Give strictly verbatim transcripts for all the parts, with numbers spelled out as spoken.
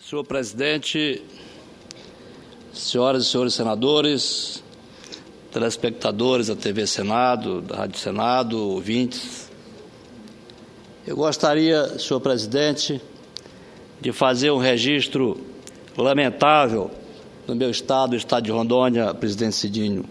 Senhor presidente, senhoras e senhores senadores, telespectadores da T V Senado, da Rádio Senado, ouvintes, eu gostaria, senhor presidente, de fazer um registro lamentável no meu estado, o estado de Rondônia, presidente Cidinho.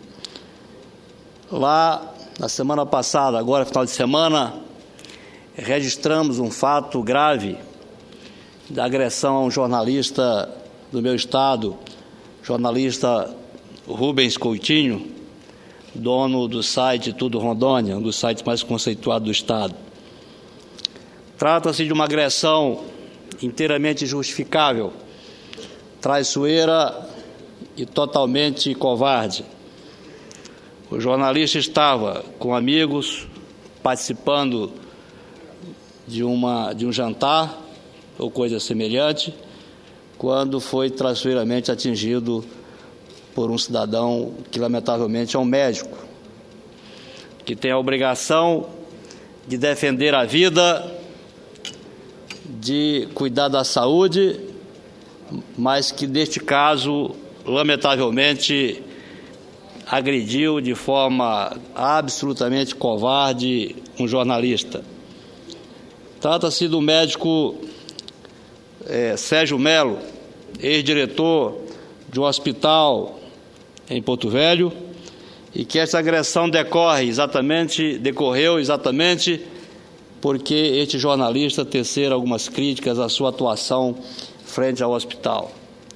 Lá, na semana passada, agora final de semana, registramos um fato grave da agressão a um jornalista do meu estado, jornalista Rubens Coutinho, dono do site Tudo Rondônia, um dos sites mais conceituados do estado. Trata-se de uma agressão inteiramente justificável, traiçoeira e totalmente covarde. O jornalista estava com amigos participando de, uma, de um jantar ou coisa semelhante, quando foi traiçoeiramente atingido por um cidadão que, lamentavelmente, é um médico, que tem a obrigação de defender a vida, de cuidar da saúde, mas que, neste caso, lamentavelmente, agrediu de forma absolutamente covarde um jornalista. Trata-se do médico é, Sérgio Melo, ex-diretor de um hospital em Porto Velho, e que essa agressão decorre exatamente, decorreu exatamente porque este jornalista teceu algumas críticas à sua atuação frente ao hospital.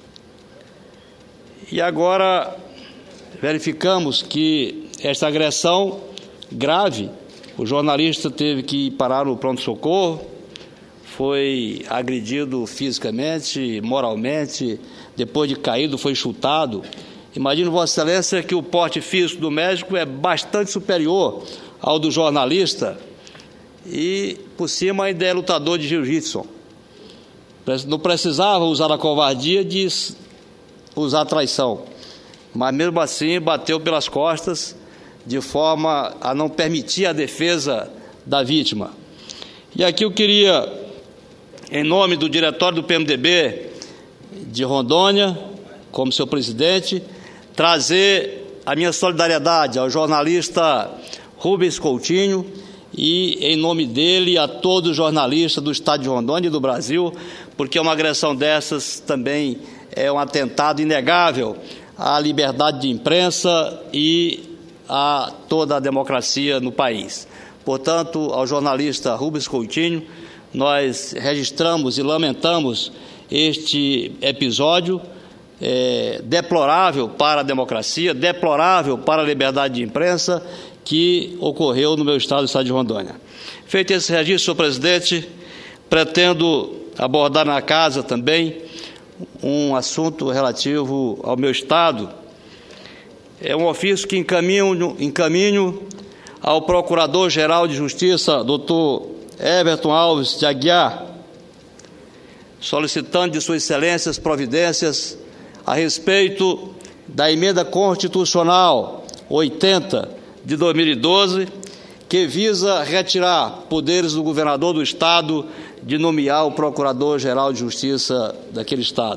E agora verificamos que esta agressão grave, o jornalista teve que parar no pronto-socorro, foi agredido fisicamente, moralmente, depois de caído foi chutado. Imagino, Vossa Excelência, que o porte físico do médico é bastante superior ao do jornalista e, por cima, ainda é lutador de jiu-jitsu. Não precisava usar a covardia de usar a traição, mas mesmo assim bateu pelas costas de forma a não permitir a defesa da vítima. E aqui eu queria, em nome do diretório do P M D B de Rondônia, como seu presidente, trazer a minha solidariedade ao jornalista Rubens Coutinho e, em nome dele, a todos os jornalistas do estado de Rondônia e do Brasil, porque uma agressão dessas também é um atentado inegável à liberdade de imprensa e a toda a democracia no país. Portanto, ao jornalista Rubens Coutinho, nós registramos e lamentamos este episódio é, deplorável para a democracia, deplorável para a liberdade de imprensa que ocorreu no meu estado, o estado de Rondônia. Feito esse registro, senhor presidente, pretendo abordar na casa também um assunto relativo ao meu estado. É um ofício que encaminho, encaminho ao Procurador-Geral de Justiça, doutor Everton Alves de Aguiar, solicitando de Sua Excelência as providências a respeito da emenda constitucional oitenta de dois mil e doze, que visa retirar poderes do governador do estado de nomear o Procurador-Geral de Justiça daquele estado.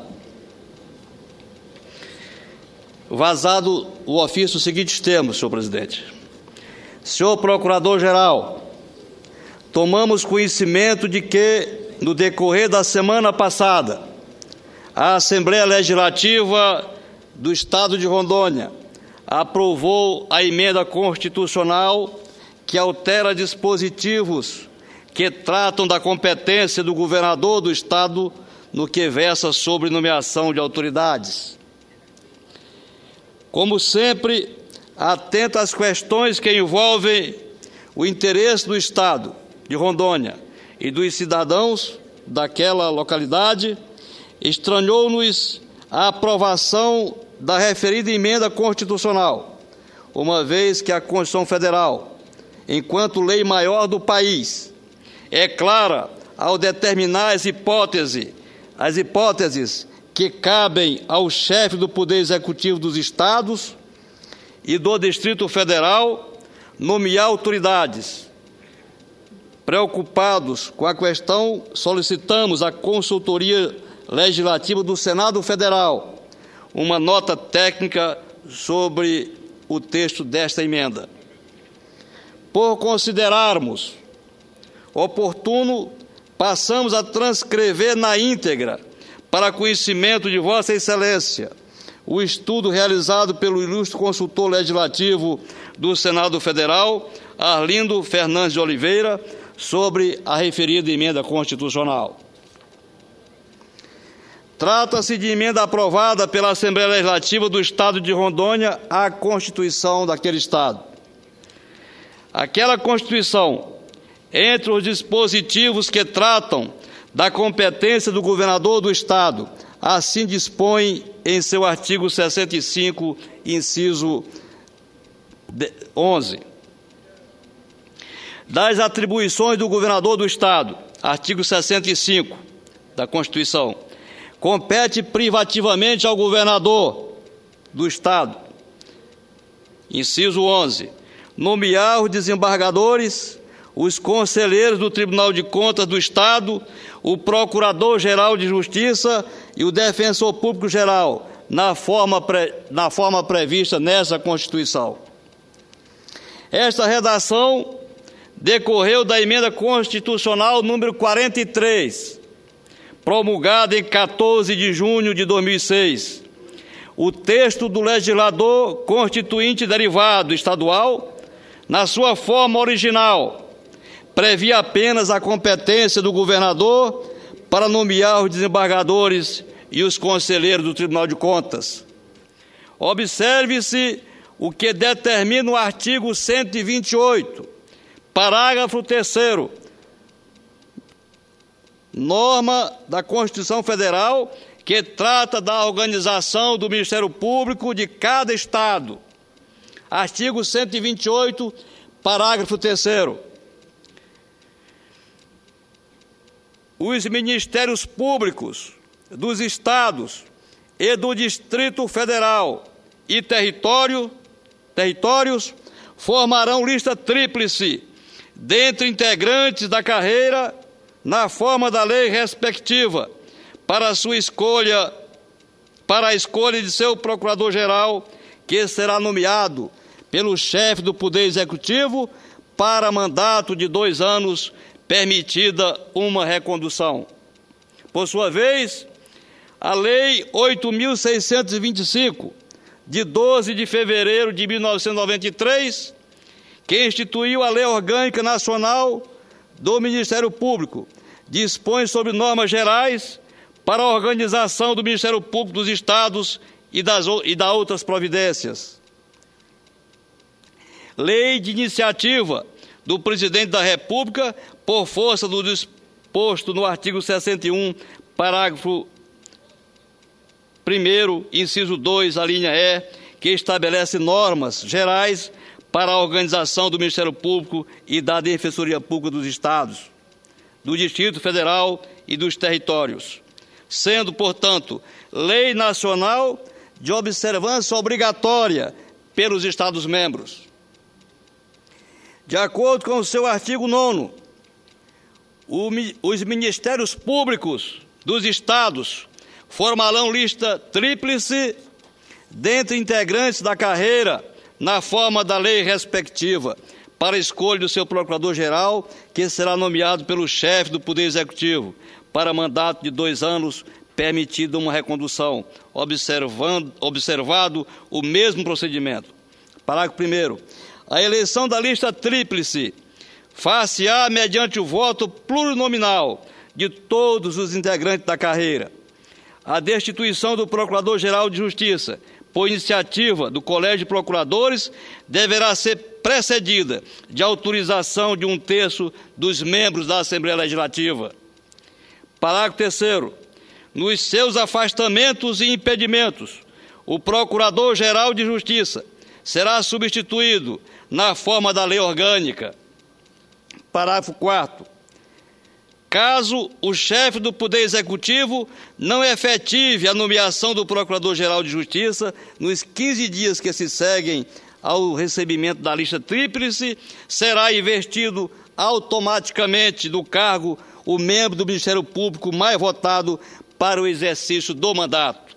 Vazado o ofício, os seguintes termos, senhor presidente. Senhor Procurador-Geral, tomamos conhecimento de que, no decorrer da semana passada, a Assembleia Legislativa do Estado de Rondônia aprovou a emenda constitucional que altera dispositivos que tratam da competência do governador do Estado no que versa sobre nomeação de autoridades. Como sempre, atenta às questões que envolvem o interesse do Estado de Rondônia e dos cidadãos daquela localidade, estranhou-nos a aprovação da referida emenda constitucional, uma vez que a Constituição Federal, enquanto lei maior do país, é clara ao determinar as hipóteses, as hipóteses que cabem ao chefe do Poder Executivo dos Estados e do Distrito Federal nomear autoridades. Preocupados com a questão, solicitamos a consultoria Legislativa do Senado Federal uma nota técnica sobre o texto desta emenda. Por considerarmos oportuno, passamos a transcrever na íntegra, para conhecimento de Vossa Excelência, o estudo realizado pelo ilustre consultor legislativo do Senado Federal, Arlindo Fernandes de Oliveira, sobre a referida emenda constitucional. Trata-se de emenda aprovada pela Assembleia Legislativa do Estado de Rondônia à Constituição daquele Estado. Aquela Constituição, entre os dispositivos que tratam da competência do governador do Estado, assim dispõe em seu artigo sessenta e cinco, inciso onze. Das atribuições do governador do Estado, artigo sessenta e cinco da Constituição, compete privativamente ao governador do Estado, inciso onze, nomear os desembargadores, os conselheiros do Tribunal de Contas do Estado, o Procurador-Geral de Justiça e o Defensor Público-Geral, na forma, pre, na forma prevista nessa Constituição. Esta redação decorreu da emenda constitucional número quarenta e três, promulgada em quatorze de junho de dois mil e seis. O texto do legislador constituinte derivado estadual, na sua forma original, previa apenas a competência do governador para nomear os desembargadores e os conselheiros do Tribunal de Contas. Observe-se o que determina o artigo cento e vinte e oito, parágrafo terceiro, norma da Constituição Federal que trata da organização do Ministério Público de cada Estado. Artigo cento e vinte e oito, parágrafo terceiro. Os Ministérios Públicos dos Estados e do Distrito Federal e território, territórios formarão lista tríplice dentre integrantes da carreira na forma da lei respectiva para a sua escolha, para a escolha de seu procurador-geral, que será nomeado pelo chefe do Poder Executivo para mandato de dois anos, permitida uma recondução. Por sua vez, a Lei oito mil seiscentos e vinte e cinco, de doze de fevereiro de mil novecentos e noventa e três, que instituiu a Lei Orgânica Nacional do Ministério Público, dispõe sobre normas gerais para a organização do Ministério Público dos Estados e das, e das outras providências. Lei de iniciativa do Presidente da República, por força do disposto no artigo sessenta e um, parágrafo primeiro, inciso dois, a linha E, que estabelece normas gerais para a organização do Ministério Público e da Defensoria Pública dos Estados, do Distrito Federal e dos territórios, sendo, portanto, lei nacional de observância obrigatória pelos Estados-membros. De acordo com o seu artigo nono, os Ministérios Públicos dos Estados formarão lista tríplice dentre integrantes da carreira na forma da lei respectiva para a escolha do seu procurador-geral, que será nomeado pelo chefe do Poder Executivo para mandato de dois anos, permitida uma recondução, observando, observado o mesmo procedimento. Parágrafo primeiro. A eleição da lista tríplice far-se-á mediante o voto plurinominal de todos os integrantes da carreira. A destituição do Procurador-Geral de Justiça, por iniciativa do Colégio de Procuradores, deverá ser precedida de autorização de um terço dos membros da Assembleia Legislativa. Parágrafo terceiro. Nos seus afastamentos e impedimentos, o Procurador-Geral de Justiça será substituído na forma da lei orgânica. Parágrafo quarto. Caso o chefe do Poder Executivo não efetive a nomeação do Procurador-Geral de Justiça nos quinze dias que se seguem ao recebimento da lista tríplice, será investido automaticamente do cargo o membro do Ministério Público mais votado para o exercício do mandato.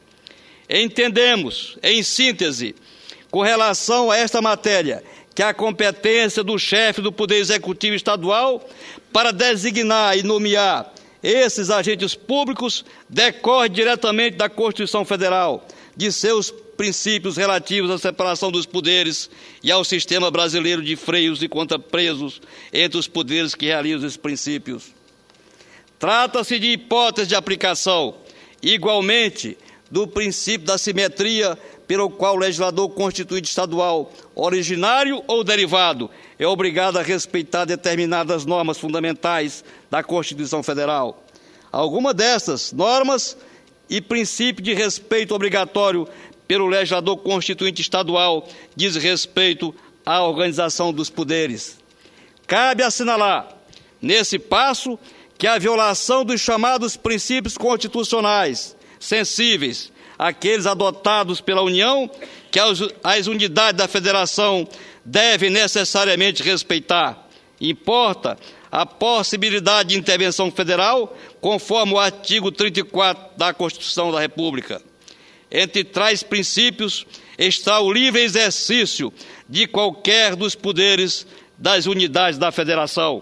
Entendemos, em síntese, com relação a esta matéria, que a competência do chefe do Poder Executivo Estadual para designar e nomear esses agentes públicos decorre diretamente da Constituição Federal, de seus princípios relativos à separação dos poderes e ao sistema brasileiro de freios e contrapesos entre os poderes que realizam esses princípios. Trata-se de hipótese de aplicação, igualmente, do princípio da simetria, pelo qual o legislador constituinte estadual, originário ou derivado, é obrigado a respeitar determinadas normas fundamentais da Constituição Federal. Alguma dessas normas e princípio de respeito obrigatório pelo legislador constituinte estadual diz respeito à organização dos poderes. Cabe assinalar, nesse passo, que a violação dos chamados princípios constitucionais sensíveis, aqueles adotados pela União, que as, as unidades da Federação devem necessariamente respeitar. Importa a possibilidade de intervenção federal, conforme o artigo trinta e quatro da Constituição da República. Entre tais princípios está o livre exercício de qualquer dos poderes das unidades da Federação.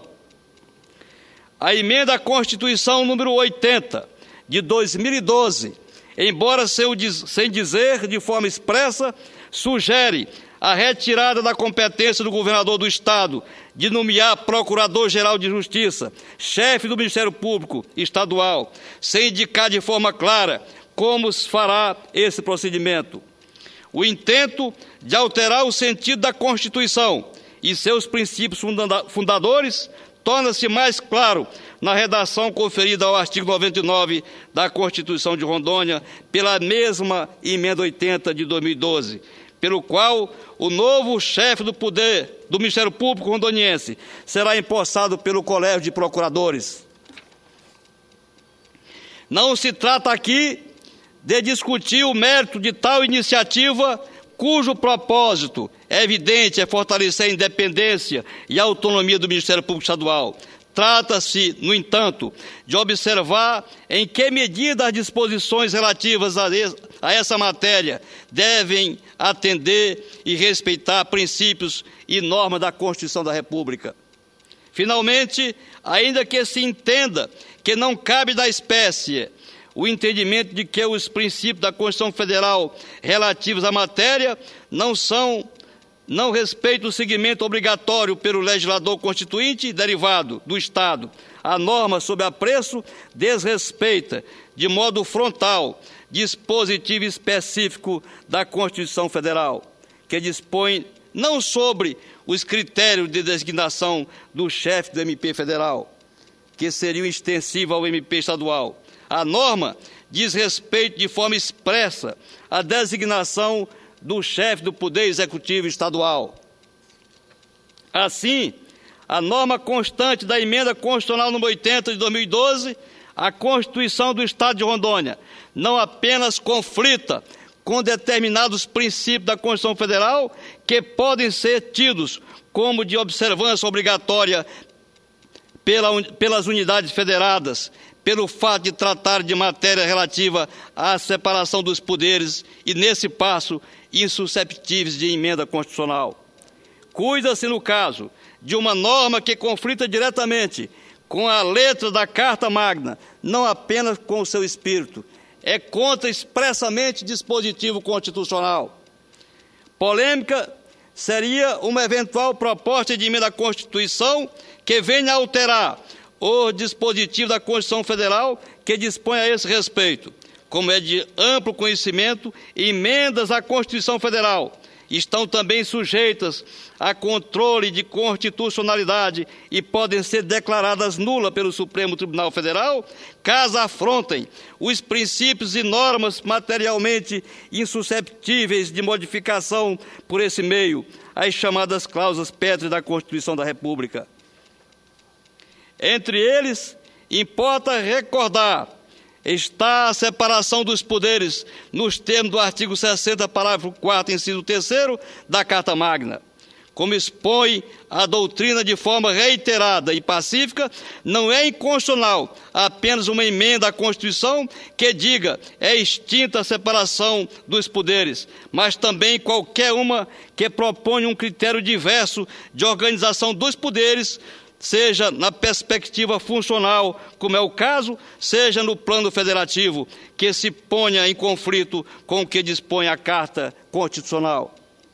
A emenda à Constituição número oitenta, de dois mil e doze, embora sem dizer de forma expressa, sugere a retirada da competência do governador do Estado de nomear Procurador-Geral de Justiça, chefe do Ministério Público Estadual, sem indicar de forma clara como se fará esse procedimento. O intento de alterar o sentido da Constituição e seus princípios fundadores torna-se mais claro na redação conferida ao artigo noventa e nove da Constituição de Rondônia pela mesma emenda oitenta de dois mil e doze, pelo qual o novo chefe do poder do Ministério Público rondoniense será empossado pelo Colégio de Procuradores. Não se trata aqui de discutir o mérito de tal iniciativa, cujo propósito é evidente, é fortalecer a independência e a autonomia do Ministério Público Estadual. Trata-se, no entanto, de observar em que medida as disposições relativas a essa matéria devem atender e respeitar princípios e normas da Constituição da República. Finalmente, ainda que se entenda que não cabe da espécie o entendimento de que os princípios da Constituição Federal relativos à matéria não são, não respeitam o seguimento obrigatório pelo legislador constituinte e derivado do Estado. A norma sob apreço desrespeita, de modo frontal, dispositivo específico da Constituição Federal, que dispõe não sobre os critérios de designação do chefe do M P federal, que seriam extensivos ao M P estadual. A norma diz respeito de forma expressa à designação do chefe do Poder Executivo Estadual. Assim, a norma constante da Emenda Constitucional número oitenta de dois mil e doze, a Constituição do Estado de Rondônia, não apenas conflita com determinados princípios da Constituição Federal que podem ser tidos como de observância obrigatória pela, pelas unidades federadas, pelo fato de tratar de matéria relativa à separação dos poderes e, nesse passo, insusceptíveis de emenda constitucional. Cuida-se, no caso, de uma norma que conflita diretamente com a letra da Carta Magna, não apenas com o seu espírito, é contra expressamente dispositivo constitucional. Polêmica seria uma eventual proposta de emenda à Constituição que venha a alterar o dispositivo da Constituição Federal que dispõe a esse respeito. Como é de amplo conhecimento, emendas à Constituição Federal estão também sujeitas a controle de constitucionalidade e podem ser declaradas nulas pelo Supremo Tribunal Federal, caso afrontem os princípios e normas materialmente insusceptíveis de modificação por esse meio, as chamadas cláusulas pétreas da Constituição da República. Entre eles, importa recordar, está a separação dos poderes nos termos do artigo sessenta, parágrafo quarto, inciso terceiro da Carta Magna. como expõe a doutrina de forma reiterada e pacífica, não é inconstitucional apenas uma emenda à Constituição que diga é extinta a separação dos poderes, mas também qualquer uma que proponha um critério diverso de organização dos poderes, seja na perspectiva funcional, como é o caso, seja no plano federativo, que se ponha em conflito com o que dispõe a Carta Constitucional.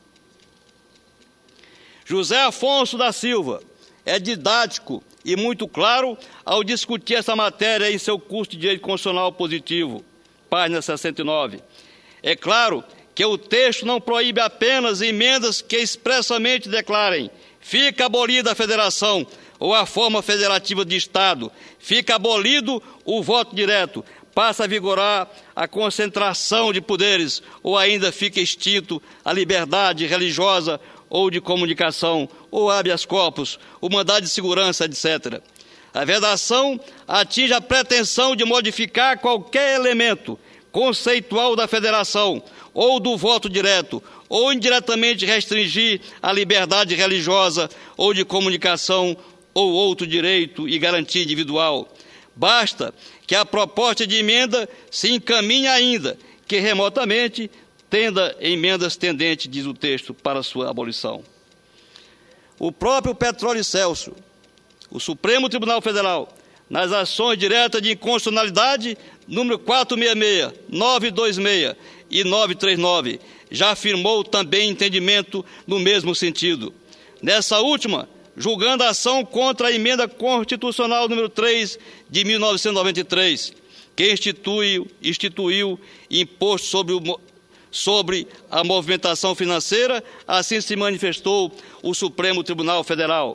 José Afonso da Silva é didático e muito claro ao discutir essa matéria em seu curso de Direito Constitucional Positivo, página sessenta e nove. É claro que o texto não proíbe apenas emendas que expressamente declarem fica abolida a federação ou a forma federativa de Estado, fica abolido o voto direto, passa a vigorar a concentração de poderes ou ainda fica extinto a liberdade religiosa ou de comunicação, ou habeas corpus, o mandado de segurança, etcétera. A vedação atinge a pretensão de modificar qualquer elemento conceitual da federação, ou do voto direto, ou indiretamente restringir a liberdade religiosa ou de comunicação ou outro direito e garantia individual. Basta que a proposta de emenda se encaminhe ainda, que remotamente tenda emendas tendentes, diz o texto, para sua abolição. O próprio Petróleo Celso, o Supremo Tribunal Federal, nas ações diretas de inconstitucionalidade, número quatrocentos e sessenta e seis, novecentos e vinte e seis e novecentos e trinta e nove, já afirmou também entendimento no mesmo sentido. Nessa última, julgando a ação contra a emenda constitucional número três de mil novecentos e noventa e três, que instituiu, instituiu imposto sobre o sobre a movimentação financeira, assim se manifestou o Supremo Tribunal Federal.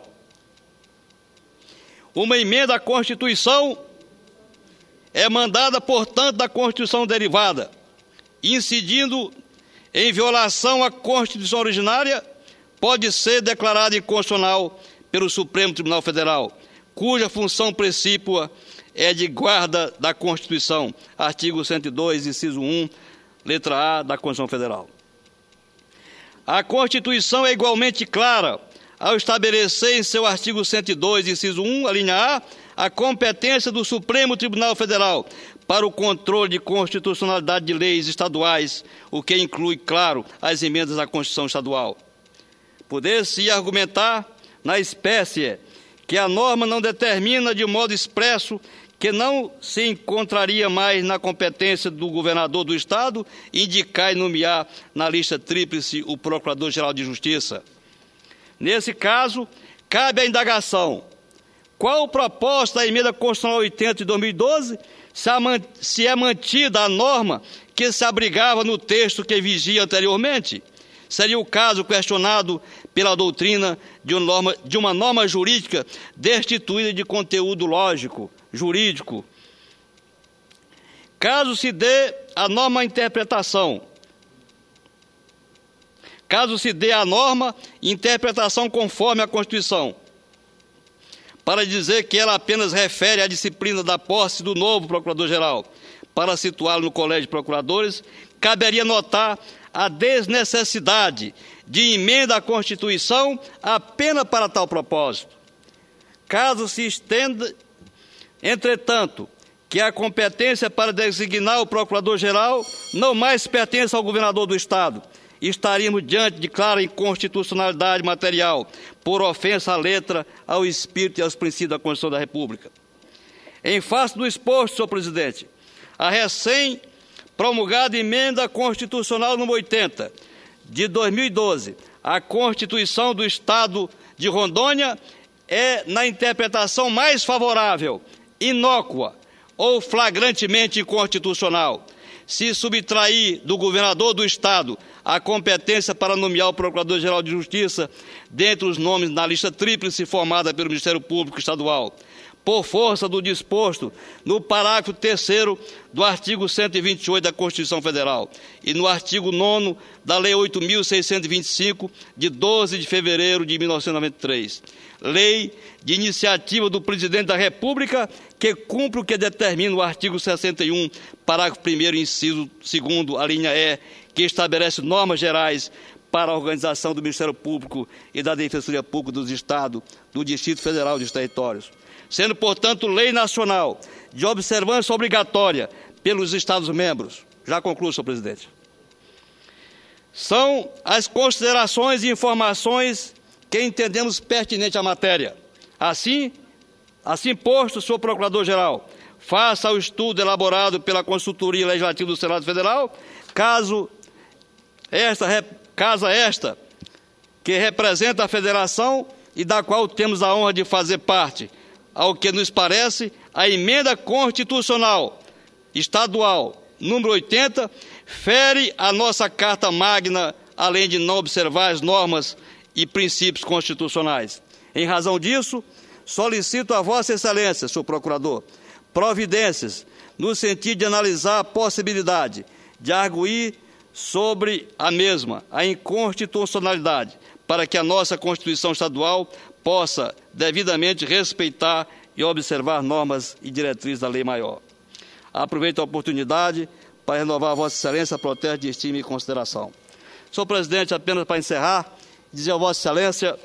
Uma emenda à Constituição é mandada, portanto, da Constituição derivada, incidindo em violação à Constituição originária, pode ser declarada inconstitucional pelo Supremo Tribunal Federal, cuja função precípua é de guarda da Constituição, artigo cento e dois, inciso um, letra A da Constituição Federal. A Constituição é igualmente clara ao estabelecer em seu artigo cento e dois, inciso um, a linha A, a competência do Supremo Tribunal Federal para o controle de constitucionalidade de leis estaduais, o que inclui, claro, as emendas à Constituição Estadual. Poder-se argumentar, na espécie, que a norma não determina de modo expresso que não se encontraria mais na competência do governador do Estado indicar e nomear na lista tríplice o Procurador-Geral de Justiça. Nesse caso, cabe a indagação: qual proposta da emenda constitucional oitenta de dois mil e doze, se é mantida a norma que se abrigava no texto que vigia anteriormente? Seria o caso questionado pela doutrina de uma norma, de uma norma jurídica destituída de conteúdo lógico, jurídico. Caso se dê a norma interpretação, caso se dê a norma interpretação conforme a Constituição, para dizer que ela apenas refere à disciplina da posse do novo Procurador-Geral, para situá-lo no Colégio de Procuradores, caberia notar a desnecessidade de emenda à Constituição apenas para tal propósito. Caso se estenda, entretanto, que a competência para designar o Procurador-Geral não mais pertence ao governador do Estado, estaríamos diante de clara inconstitucionalidade material, por ofensa à letra, ao espírito e aos princípios da Constituição da República. Em face do exposto, senhor presidente, a recém-promulgada emenda constitucional número oitenta, de dois mil e doze, a Constituição do Estado de Rondônia é, na interpretação mais favorável, inócua ou flagrantemente inconstitucional. Se subtrair do governador do Estado a competência para nomear o Procurador-Geral de Justiça dentre os nomes na lista tríplice formada pelo Ministério Público Estadual, por força do disposto no parágrafo terceiro do artigo cento e vinte e oito da Constituição Federal e no artigo nono da Lei oito mil seiscentos e vinte e cinco, de doze de fevereiro de mil novecentos e noventa e três. Lei de iniciativa do Presidente da República, que cumpre o que determina o artigo sessenta e um, parágrafo primeiro, inciso segundo, a linha E, que estabelece normas gerais para a organização do Ministério Público e da Defensoria Pública dos Estados, do Distrito Federal e dos Territórios, sendo, portanto, lei nacional de observância obrigatória pelos Estados-membros. Já concluo, senhor presidente. São as considerações e informações que entendemos pertinente à matéria. Assim, assim posto, senhor Procurador-Geral, faça o estudo elaborado pela Consultoria Legislativa do Senado Federal, caso esta, casa esta, que representa a Federação e da qual temos a honra de fazer parte, ao que nos parece, a emenda constitucional estadual número oitenta fere a nossa Carta Magna, além de não observar as normas e princípios constitucionais. Em razão disso, solicito a Vossa Excelência, senhor Procurador, providências no sentido de analisar a possibilidade de arguir sobre a mesma, a inconstitucionalidade, para que a nossa Constituição Estadual possa devidamente respeitar e observar normas e diretrizes da lei maior. Aproveito a oportunidade para renovar a Vossa Excelência a protesto de estima e consideração. Senhor presidente, apenas para encerrar, dizer a Vossa Excelência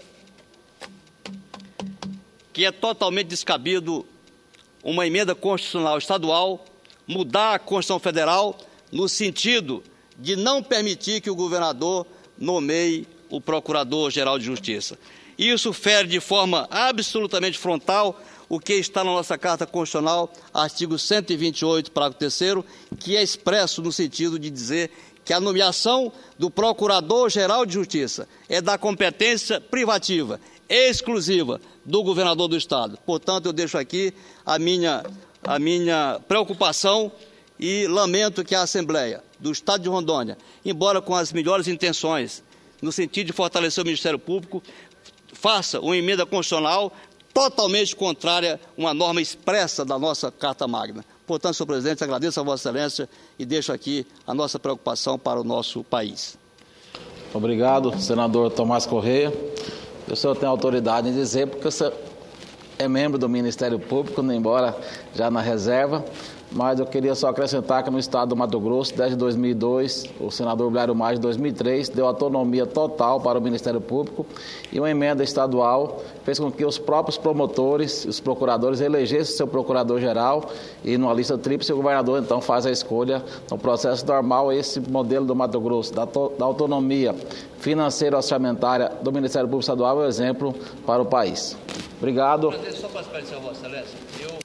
que é totalmente descabido uma emenda constitucional estadual mudar a Constituição Federal no sentido de não permitir que o governador nomeie o Procurador-Geral de Justiça. Isso fere de forma absolutamente frontal o que está na nossa Carta Constitucional, artigo cento e vinte e oito, parágrafo terceiro, que é expresso no sentido de dizer que a nomeação do Procurador-Geral de Justiça é da competência privativa, exclusiva do governador do Estado. Portanto, eu deixo aqui a minha, a minha preocupação e lamento que a Assembleia do Estado de Rondônia, embora com as melhores intenções, no sentido de fortalecer o Ministério Público, faça uma emenda constitucional totalmente contrária a uma norma expressa da nossa Carta Magna. Portanto, senhor presidente, agradeço a Vossa Excelência e deixo aqui a nossa preocupação para o nosso país. Obrigado, senador Tomás Correia. O senhor tem autoridade em dizer, porque o senhor é membro do Ministério Público, embora já na reserva, mas eu queria só acrescentar que no estado do Mato Grosso, desde dois mil e dois, o senador Blário Maggi, de dois mil e três, deu autonomia total para o Ministério Público e uma emenda estadual fez com que os próprios promotores, os procuradores, elegessem seu procurador-geral e numa lista tríplice o governador então faz a escolha no processo normal. Esse modelo do Mato Grosso, da, da autonomia financeira orçamentária do Ministério Público Estadual é um exemplo para o país. Obrigado. Só para esclarecer, Vossa Excelência, eu...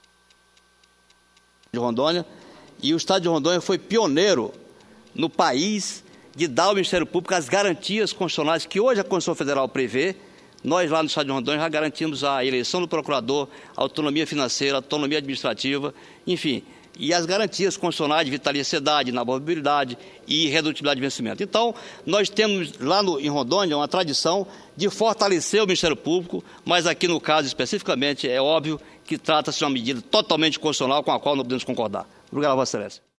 de Rondônia, e o Estado de Rondônia foi pioneiro no país de dar ao Ministério Público as garantias constitucionais que hoje a Constituição Federal prevê. Nós lá no Estado de Rondônia já garantimos a eleição do procurador, autonomia financeira, autonomia administrativa, enfim, e as garantias constitucionais de vitaliciedade, inamovibilidade e redutibilidade de vencimento. Então, nós temos lá no, em Rondônia uma tradição de fortalecer o Ministério Público, mas aqui no caso especificamente é óbvio que trata-se de uma medida totalmente constitucional com a qual não podemos concordar. Obrigado, Vossa Excelência.